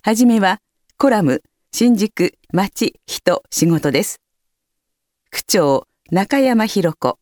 はじめはコラム新宿町人仕事です。区長中山弘子。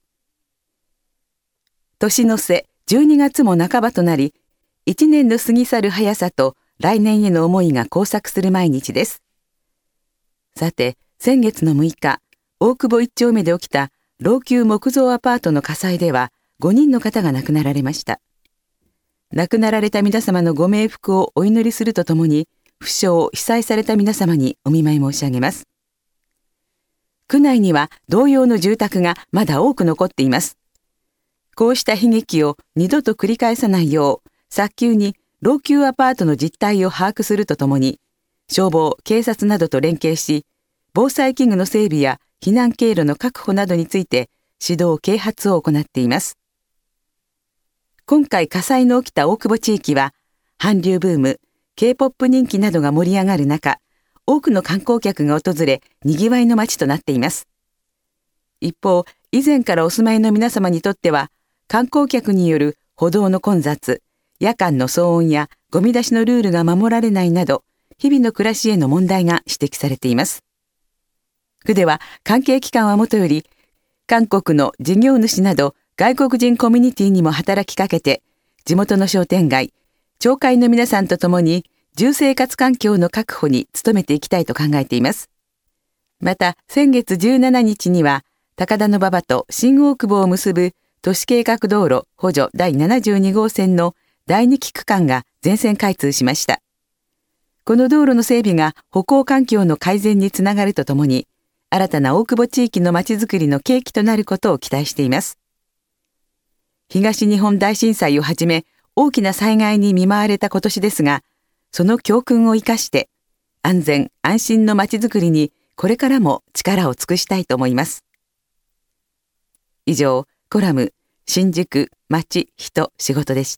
年の瀬12月も半ばとなり、1年の過ぎ去る速さと来年への思いが交錯する毎日です。さて、先月の6日、大久保一丁目で起きた老朽木造アパートの火災では5人の方が亡くなられました。亡くなられた皆様のご冥福をお祈りするとともに、負傷・被災された皆様にお見舞い申し上げます。区内には同様の住宅がまだ多く残っています。こうした悲劇を二度と繰り返さないよう、早急に老朽アパートの実態を把握するとともに、消防・警察などと連携し、防災器具の整備や避難経路の確保などについて指導・啓発を行っています。今回火災の起きた大久保地域は、韓流ブーム、K-POP 人気などが盛り上がる中、多くの観光客が訪れ、賑わいの街となっています。一方、以前からお住まいの皆様にとっては、観光客による歩道の混雑、夜間の騒音やゴミ出しのルールが守られないなど、日々の暮らしへの問題が指摘されています。区では関係機関はもとより、韓国の事業主など外国人コミュニティにも働きかけて、地元の商店街、町会の皆さんと共に住生活環境の確保に努めていきたいと考えています。また先月17日には高田馬場と新大久保を結ぶ都市計画道路補助第72号線の第2期区間が全線開通しました。この道路の整備が歩行環境の改善につながるとともに、新たな大久保地域のまちづくりの契機となることを期待しています。東日本大震災をはじめ大きな災害に見舞われた今年ですが、その教訓を生かして安全・安心のまちづくりにこれからも力を尽くしたいと思います。以上、コラム新宿町人仕事でした。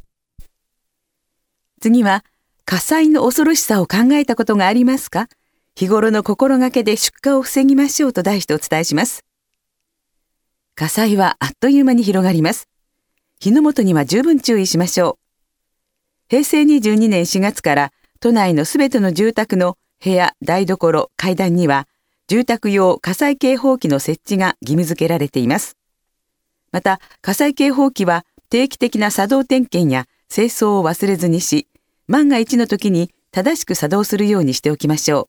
次は、火災の恐ろしさを考えたことがありますか？日頃の心がけで出火を防ぎましょうと題してお伝えします。火災はあっという間に広がります。火の元には十分注意しましょう。平成22年4月から都内のすべての住宅の部屋、台所、階段には住宅用火災警報器の設置が義務付けられています。また、火災警報器は定期的な作動点検や清掃を忘れずにし、万が一の時に正しく作動するようにしておきましょう。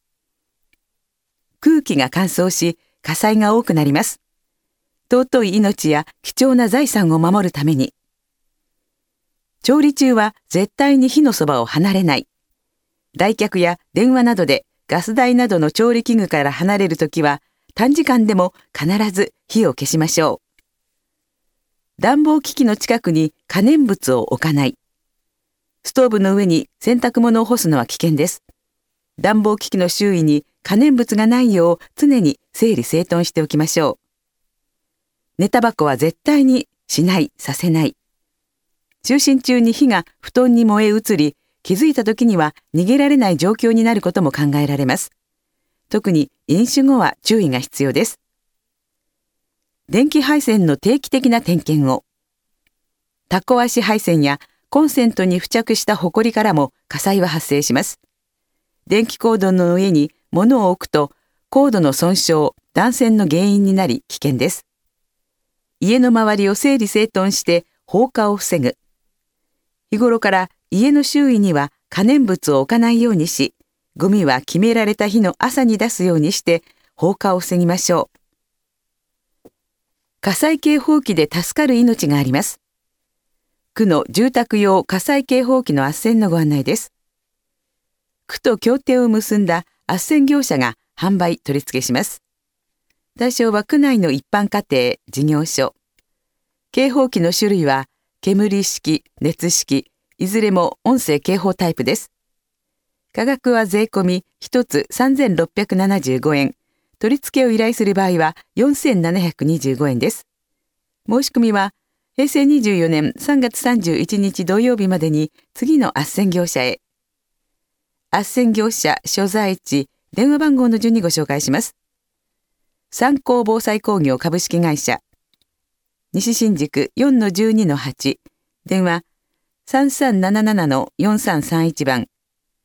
空気が乾燥し、火災が多くなります。尊い命や貴重な財産を守るために。調理中は絶対に火のそばを離れない。来客や電話などでガス台などの調理器具から離れるときは、短時間でも必ず火を消しましょう。暖房機器の近くに可燃物を置かない。ストーブの上に洗濯物を干すのは危険です。暖房機器の周囲に可燃物がないよう常に整理整頓しておきましょう。寝タバコは絶対にしない、させない。就寝中に火が布団に燃え移り、気づいた時には逃げられない状況になることも考えられます。特に飲酒後は注意が必要です。電気配線の定期的な点検を。タコ足配線やコンセントに付着したホコリからも火災は発生します。電気コードの上に物を置くとコードの損傷、断線の原因になり危険です。家の周りを整理整頓して放火を防ぐ。日頃から家の周囲には可燃物を置かないようにし、ゴミは決められた日の朝に出すようにして放火を防ぎましょう。火災警報器で助かる命があります。区の住宅用火災警報器の斡旋のご案内です。区と協定を結んだ斡旋業者が販売取り付けします。対象は区内の一般家庭、事業所。警報器の種類は煙式、熱式、いずれも音声警報タイプです。価格は税込み1つ3675円。取り付けを依頼する場合は4725円です。申し込みは平成24年3月31日土曜日までに次の斡旋業者へ。斡旋業者所在地、電話番号の順にご紹介します。三幸防災工業株式会社。西新宿 4-12-8。電話 3377-4331 番。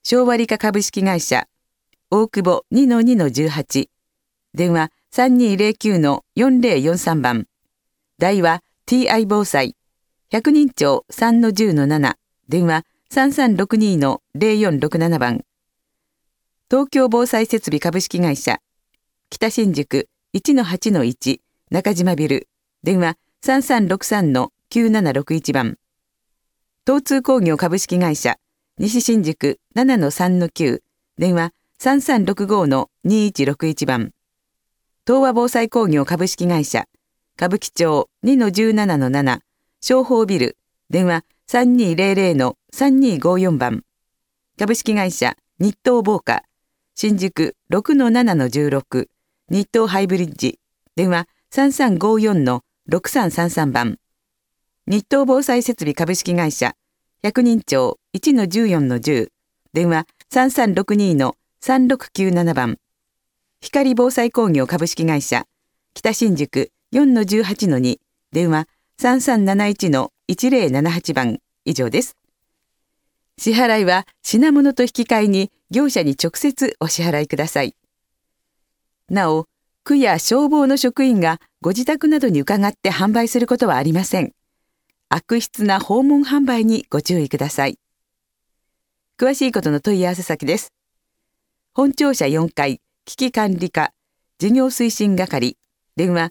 昭和理化株式会社大久保 2-2-18 電話 3209-4043 番台は TI 防災百人町 3-10-7 電話 3362-0467 番東京防災設備株式会社北新宿 1-8-1 中島ビル電話 3363-9761 番東通工業株式会社西新宿 7-3-9 電話 3365-2161 番東和防災工業株式会社歌舞伎町 2-17-7 商法ビル電話 3200-3254 番株式会社日東防火新宿 6-7-16 日東ハイブリッジ電話 3354-6333 番日東防災設備株式会社百人町 1-14-10 電話 3362-3697 番光防災工業株式会社北新宿 4-18-2 電話 3371-1078 番以上です。支払いは品物と引き換えに業者に直接お支払いください。なお、区や消防の職員がご自宅などに伺って販売することはありません。悪質な訪問販売にご注意ください。詳しいことの問い合わせ先です。本庁舎4階危機管理課事業推進係電話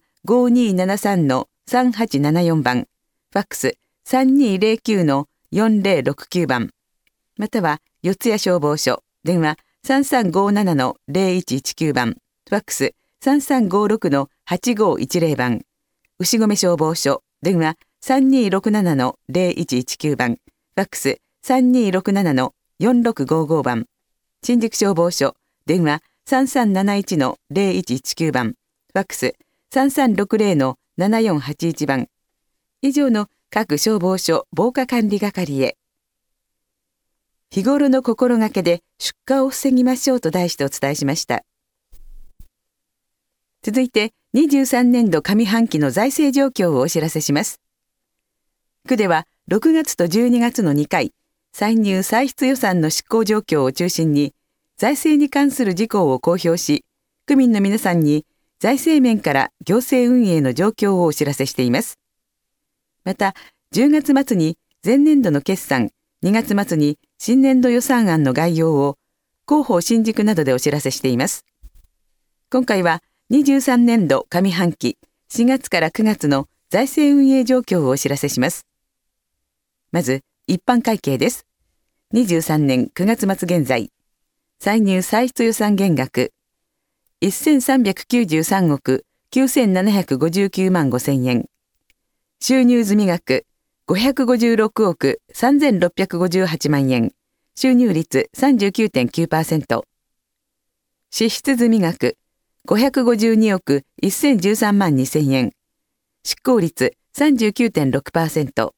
5273-3874 番ファックス 3209-4069 番または四谷消防署電話 3357-0119 番ファックス 3356-8510 番牛込消防署電話 3267-0119 番ファックス 3267-4655 番新宿消防署電話 3371-0119 番ファックス 3360-7481 番以上の各消防署防火管理係へ。日頃の心がけで出火を防ぎましょうと題してお伝えしました。続いて23年度上半期の財政状況をお知らせします。区では6月と12月の2回、歳入歳出予算の執行状況を中心に、財政に関する事項を公表し、区民の皆さんに財政面から行政運営の状況をお知らせしています。また、10月末に前年度の決算、2月末に新年度予算案の概要を広報新宿などでお知らせしています。今回は23年度上半期4月から9月の財政運営状況をお知らせします。まず、一般会計です。23年9月末現在、歳入歳出予算減額、1393億9759万5000円。収入済額、556億3658万円。収入率 39.9%。支出済額、552億1013万2000円。執行率 39.6%。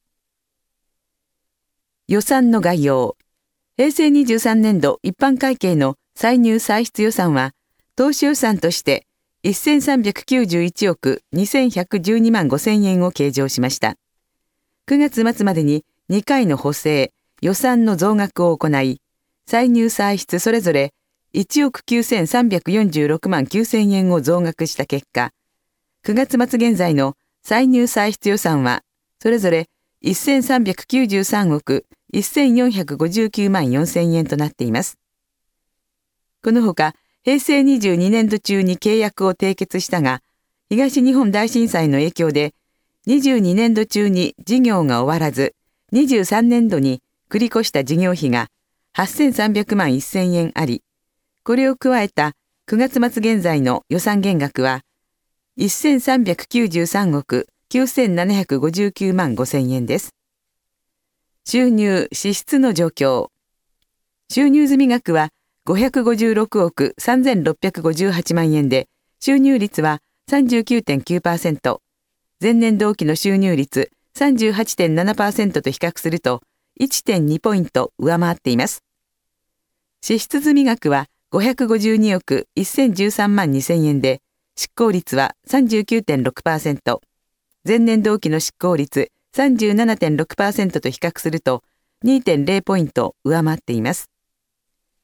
予算の概要。平成23年度一般会計の歳入歳出予算は、当初予算として1391億2112万5000円を計上しました。9月末までに2回の補正、予算の増額を行い、歳入歳出それぞれ1億9346万9000円を増額した結果、9月末現在の歳入歳出予算は、それぞれ1393億1459万4000円となっています。このほか、平成22年度中に契約を締結したが、東日本大震災の影響で、22年度中に事業が終わらず、23年度に繰り越した事業費が8300万1000円あり、これを加えた9月末現在の予算減額は、1393億9759万5000円です。収入・支出の状況。収入済額は556億3658万円で、収入率は 39.9%、前年同期の収入率 38.7% と比較すると 1.2 ポイント上回っています。支出済額は552億1013万2000円で、執行率は 39.6%、前年同期の執行率 37.6% と比較すると 2.0 ポイント上回っています。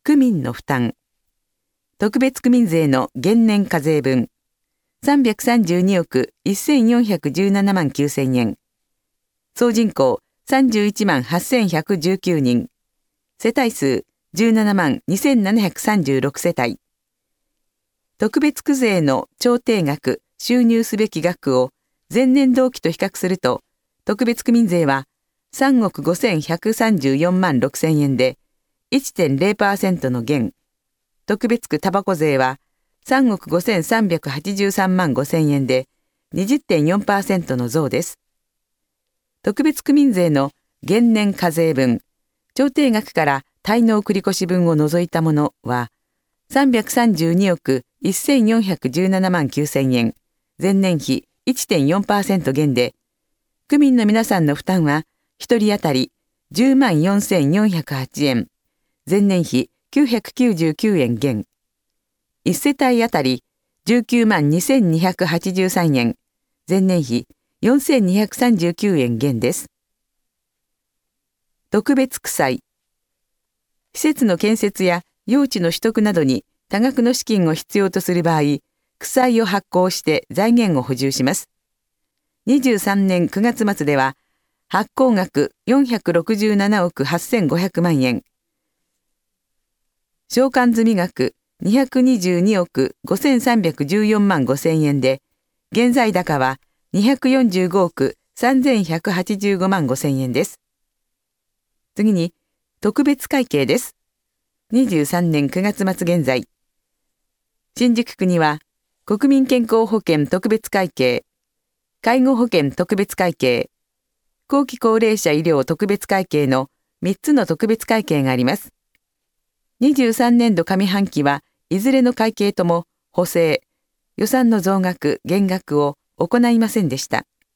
区民の負担。特別区民税の減年課税分。332億1417万9000円。総人口31万8119人。世帯数17万2736世帯。特別区税の調定額、収入すべき額を前年同期と比較すると、特別区民税は3億5134万6000円で 1.0% の減。特別区たばこ税は3億5383万5000円で 20.4% の増です。特別区民税の減年課税分、調定額から滞納繰越分を除いたものは332億1417万9000円、前年比 1.4% 減で、区民の皆さんの負担は1人当たり10万4408円、前年比999円減。1世帯当たり19万2283円、前年比4239円減です。特別区債。施設の建設や用地の取得などに多額の資金を必要とする場合、区債を発行して財源を補充します。23年9月末では、発行額467億8500万円。償還済み額222億5314万5000円で、現在高は245億3185万5000円です。次に、特別会計です。23年9月末現在。新宿区には、国民健康保険特別会計、介護保険特別会計、後期高齢者医療特別会計の3つの特別会計があります。23年度上半期はいずれの会計とも補正、予算の増額・減額を行いませんでした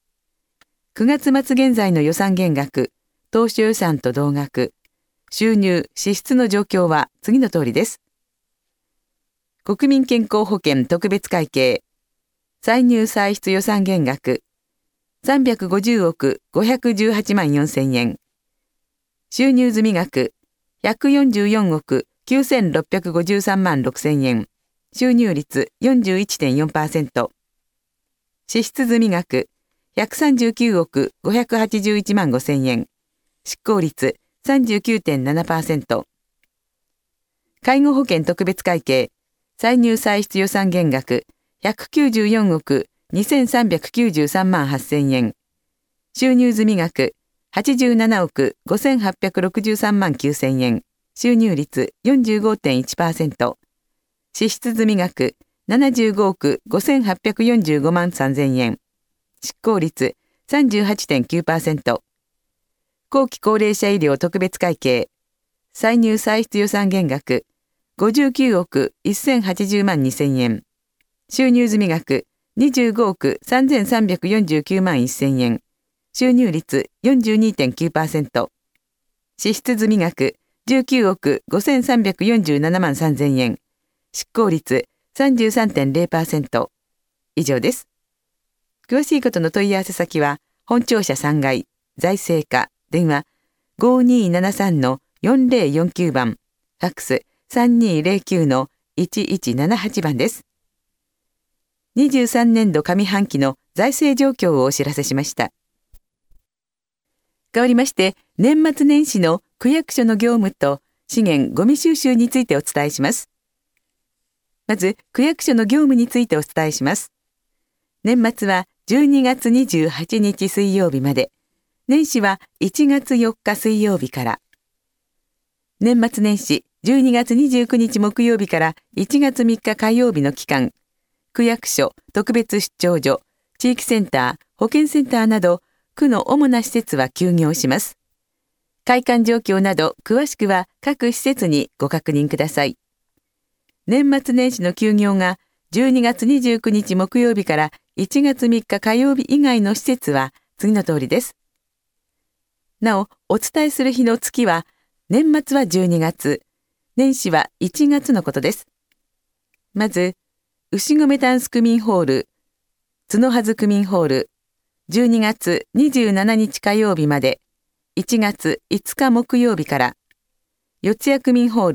。9月末現在の予算減額、当初予算と同額、収入・支出の状況は次の通りです。国民健康保険特別会計、歳入歳出予算減額、350億518万4000円。収入済み額、144億9653万6000円。収入率 41.4%。支出済み額、139億581万5000円。執行率 39.7%。介護保険特別会計、歳入歳出予算減額、194億2393万8000円。収入済み額、87億5863万9000円。収入率 45.1%。支出済み額、75億5845万3000円。執行率 38.9%。後期高齢者医療特別会計、歳入歳出予算減額、59億1080万2000円。収入済み額、25億3349万1000円。収入率 42.9%。支出済み額、19億5347万3000円。執行率 33.0%。以上です。詳しいことの問い合わせ先は、本庁舎3階、財政課、電話 5273-4049 番、ファックス 3209-1178 番です。23年度上半期の財政状況をお知らせしました。変わりまして、年末年始の区役所の業務と資源ごみ収集についてお伝えします。まず、区役所の業務についてお伝えします。年末は12月28日水曜日まで、年始は1月4日水曜日から。年末年始12月29日木曜日から1月3日火曜日の期間、区役所、特別出張所、地域センター、保健センターなど、区の主な施設は休業します。開館状況など詳しくは各施設にご確認ください。年末年始の休業が12月29日木曜日から1月3日火曜日以外の施設は次の通りです。なお、お伝えする日の月は、年末は12月、年始は1月のことです。まず、牛込タンス区民ホール、角はず区民ホール、12月27日火曜日まで、1月5日木曜日から、四谷区民ホール、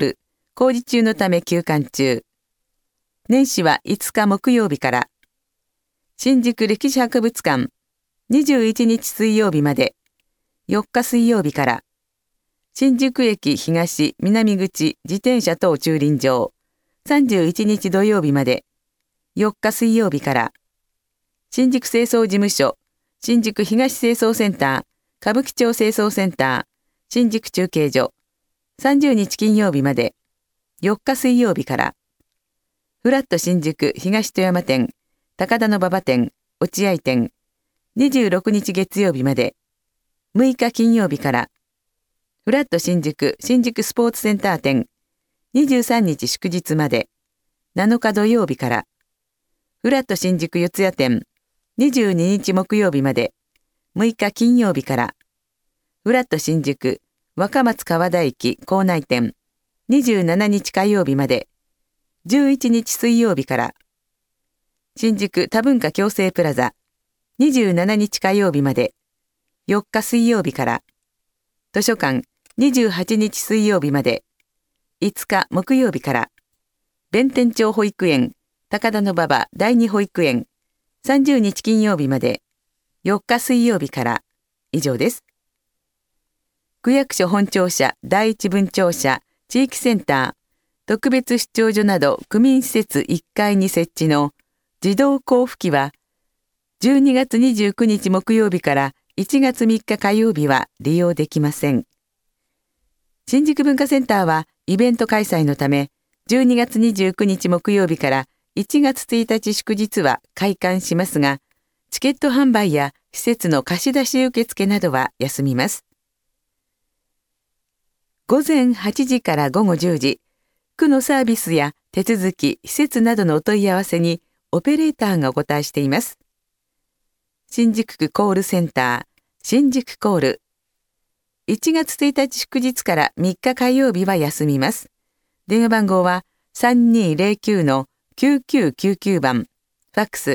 工事中のため休館中。年始は5日木曜日から。新宿歴史博物館、21日水曜日まで。4日水曜日から。新宿駅東南口自転車等駐輪場、31日土曜日まで。4日水曜日から。新宿清掃事務所、新宿東清掃センター、歌舞伎町清掃センター、新宿中継所、30日金曜日まで。4日水曜日から。フラット新宿東戸山店、高田馬場店、落合店、26日月曜日まで。6日金曜日から。フラット新宿スポーツセンター店、23日祝日まで。7日土曜日から。フラット新宿四谷店、22日木曜日まで。6日金曜日から。フラット新宿若松川田駅構内店、27日火曜日まで。11日水曜日から。新宿多文化共生プラザ、27日火曜日まで。4日水曜日から。図書館、28日水曜日まで。5日木曜日から。弁天町保育園、高田馬場第二保育園、30日金曜日まで。4日水曜日から。以上です。区役所本庁舎、第一分庁舎、地域センター、特別出張所など区民施設1階に設置の自動交付機は、12月29日木曜日から1月3日火曜日は利用できません。新宿文化センターはイベント開催のため、12月29日木曜日から1月1日祝日は開館しますが、チケット販売や施設の貸し出し受付などは休みます。午前8時から午後10時、区のサービスや手続き、施設などのお問い合わせにオペレーターがお答えしています。新宿区コールセンター、新宿コール。1月1日祝日から3日火曜日は休みます。電話番号は 3209-9999 番、ファックス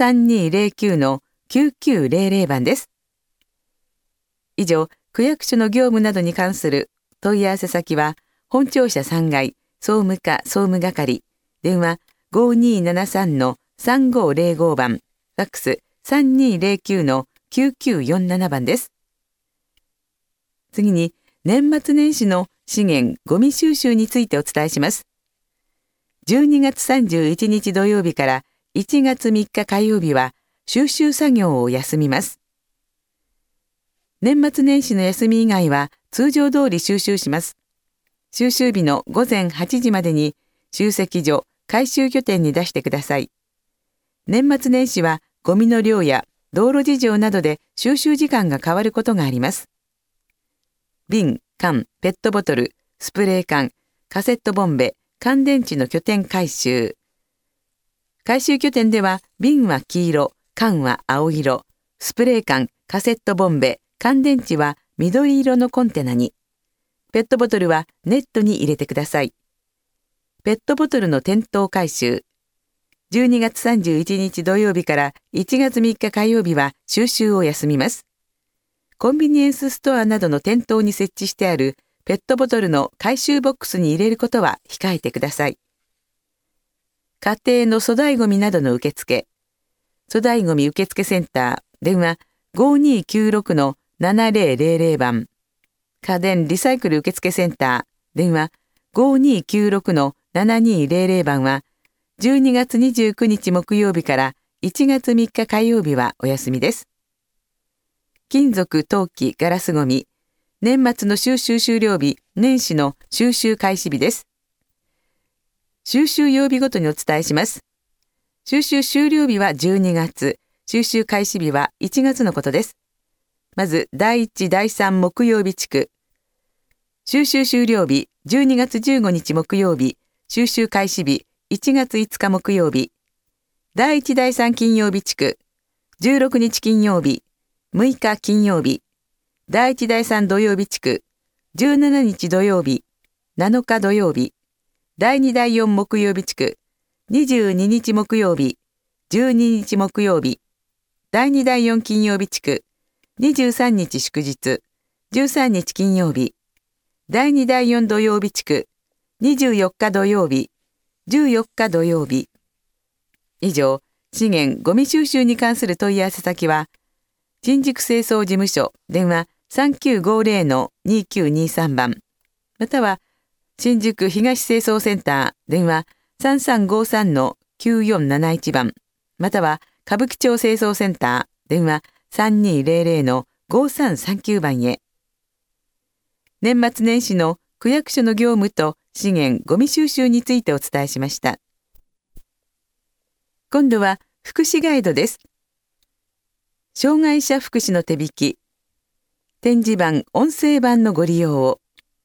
3209-9900 番です。以上、区役所の業務などに関する問い合わせ先は、本庁舎3階、総務課総務係、電話 5273-3505 番、ファックス 3209-9947 番です。次に、年末年始の資源ゴミ収集についてお伝えします。12月31日土曜日から1月3日火曜日は収集作業を休みます。年末年始の休み以外は通常通り収集します。収集日の午前8時までに集積所、回収拠点に出してください。年末年始はゴミの量や道路事情などで収集時間が変わることがあります。瓶、缶、ペットボトル、スプレー缶、カセットボンベ、乾電池の拠点回収。回収拠点では瓶は黄色、缶は青色、スプレー缶、カセットボンベ、乾電池は緑色のコンテナに。ペットボトルはネットに入れてください。ペットボトルの店頭回収。12月31日土曜日から1月3日火曜日は収集を休みます。コンビニエンスストアなどの店頭に設置してあるペットボトルの回収ボックスに入れることは控えてください。家庭の粗大ごみなどの受付。粗大ごみ受付センター、電話 5296-7000 番。家電リサイクル受付センター、電話 5296-7200 番は、12月29日木曜日から1月3日火曜日はお休みです。金属、陶器、ガラスごみ。年末の収集終了日、年始の収集開始日です。収集曜日ごとにお伝えします。収集終了日は12月、収集開始日は1月のことです。まず、第1、第3木曜日地区。収集終了日、12月15日木曜日、収集開始日、1月5日木曜日。第1、第3金曜日地区。16日金曜日、6日金曜日。第1、第3土曜日地区。17日土曜日、7日土曜日。第2、第4木曜日地区。22日木曜日、12日木曜日。第2、第4金曜日地区。23日祝日、13日金曜日。第2、第4土曜日地区。 24日土曜日、14日土曜日。以上、資源ゴミ収集に関する問い合わせ先は、新宿清掃事務所電話 3950-2923 番、または新宿東清掃センター電話 3353-9471 番、または歌舞伎町清掃センター電話 3200-5339 番へ。年末年始の区役所の業務と資源ゴミ収集についてお伝えしました。今度は福祉ガイドです。障害者福祉の手引き、展示板、音声版のご利用を。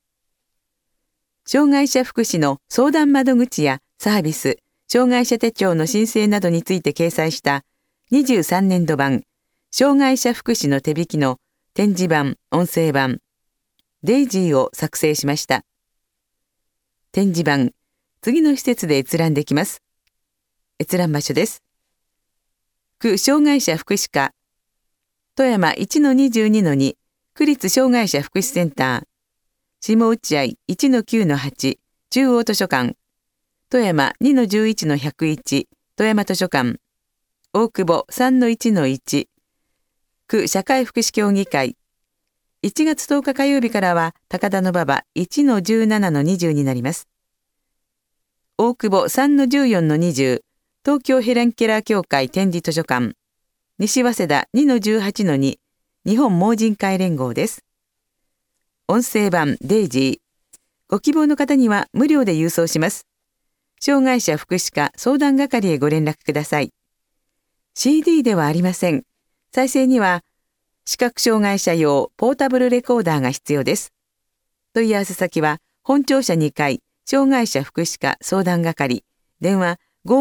障害者福祉の相談窓口やサービス、障害者手帳の申請などについて掲載した23年度版、障害者福祉の手引きの展示板、音声版、デイジーを作成しました。展示板、次の施設で閲覧できます。閲覧場所です。区障害者福祉課、富山 1-22-2 区立障害者福祉センター、下落合 1-9-8 中央図書館、富山 2-11-101 富山図書館、大久保 3-1-1 区社会福祉協議会、1月10日火曜日からは高田馬場 1-17-20 になります。大久保 3-14-20 東京ヘレンケラー協会展示図書館、西早稲田 2-18-2 日本盲人会連合です。音声版デイジー。ご希望の方には無料で郵送します。障害者福祉課相談係へご連絡ください。CD ではありません。再生には視覚障害者用ポータブルレコーダーが必要です。問い合わせ先は本庁舎2階障害者福祉課相談係、電話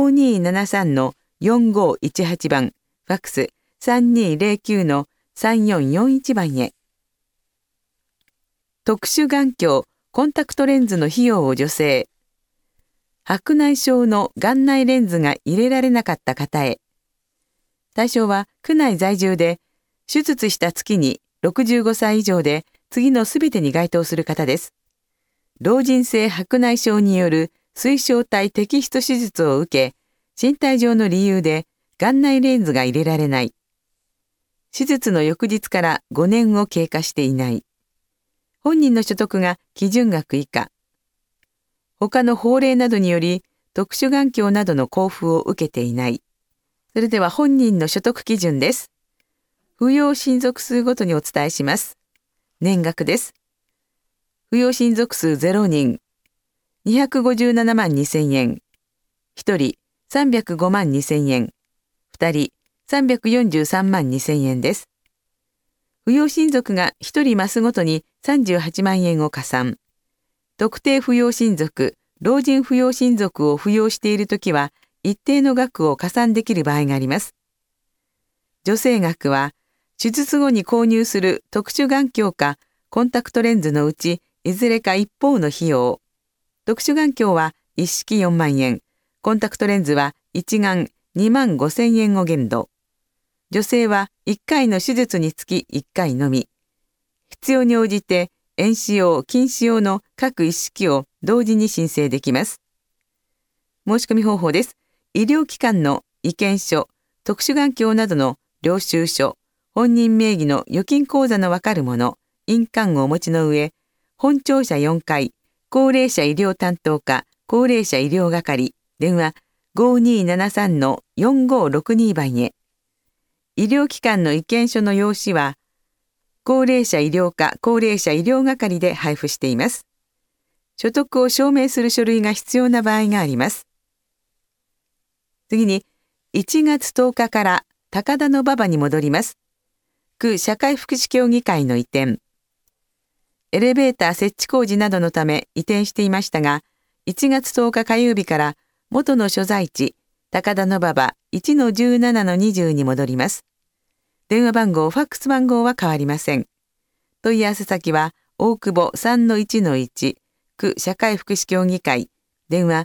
5273-4518 番、ファックス 3209-3441 番へ。特殊眼鏡コンタクトレンズの費用を助成。白内障の眼内レンズが入れられなかった方へ。対象は区内在住で手術した月に65歳以上で次のすべてに該当する方です。老人性白内障による水晶体摘出手術を受け、身体上の理由で眼内レンズが入れられない。手術の翌日から5年を経過していない。本人の所得が基準額以下。他の法令などにより特殊眼鏡などの交付を受けていない。それでは本人の所得基準です。扶養親族数ごとにお伝えします。年額です。扶養親族数0人、257万2000円。1人、305万2000円。2人、343万2000円です。扶養親族が1人増すごとに38万円を加算。特定扶養親族、老人扶養親族を扶養しているときは一定の額を加算できる場合があります。助成額は、手術後に購入する特殊眼鏡かコンタクトレンズのうちいずれか一方の費用。特殊眼鏡は一式4万円、コンタクトレンズは一眼2万5000円を限度。助成は1回の手術につき1回のみ。必要に応じて遠視用、近視用の各一式を同時に申請できます。申し込み方法です。医療機関の意見書、特殊眼鏡などの領収書、本人名義の預金口座のわかるもの、印鑑をお持ちの上、本庁舎4階、高齢者医療担当課、高齢者医療係、電話 5273-4562 番へ。医療機関の意見書の用紙は、高齢者医療課、高齢者医療係で配布しています。所得を証明する書類が必要な場合があります。次に、1月10日から高田馬場に戻ります。区社会福祉協議会の移転。エレベーター設置工事などのため移転していましたが、1月10日火曜日から元の所在地、高田馬場 1-17-20 に戻ります。電話番号、ファックス番号は変わりません。問い合わせ先は、大久保 3-1-1 区社会福祉協議会、電話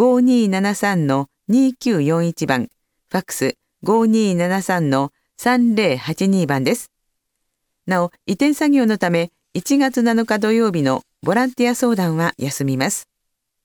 5273-2941 番、ファックス 5273-3082 番です。なお、移転作業のため、1月7日土曜日のボランティア相談は休みます。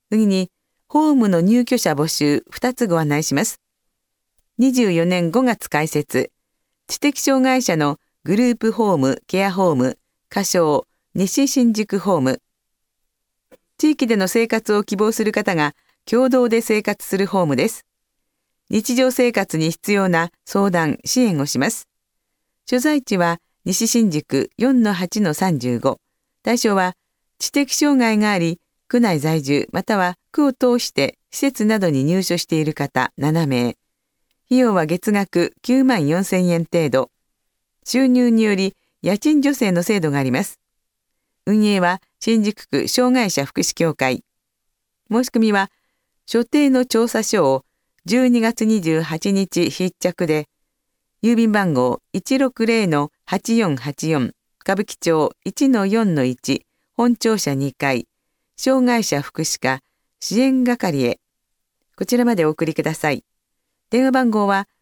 次に、ホームの入居者募集2つご案内します。24年5月開設、知的障害者のグループホーム、ケアホーム、仮称、西新宿ホーム。地域での生活を希望する方が共同で生活するホームです。日常生活に必要な相談、支援をします。所在地は西新宿 4-8-35。対象は知的障害があり、区内在住または区を通して施設などに入所している方7名。費用は月額9万4千円程度。収入により家賃助成の制度があります。運営は新宿区障害者福祉協会。申し込みは所定の調査書を12月28日必着で、郵便番号 160-8484 歌舞伎町 1-4-1 本庁舎2階障害者福祉課支援係へ、こちらまでお送りください。電話番号は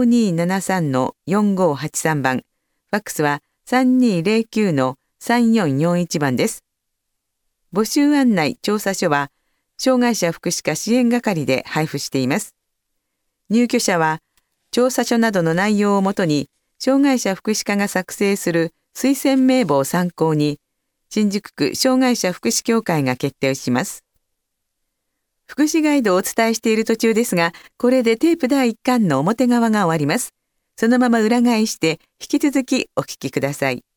5273-4583 番、ファックスは 3209-3441 番です。募集案内調査書は障害者福祉課支援係で配布しています。入居者は調査書などの内容をもとに障害者福祉課が作成する推薦名簿を参考に新宿区障害者福祉協会が決定します。福祉ガイドをお伝えしている途中ですが、これでテープ第1巻の表側が終わります。そのまま裏返して引き続きお聞きください。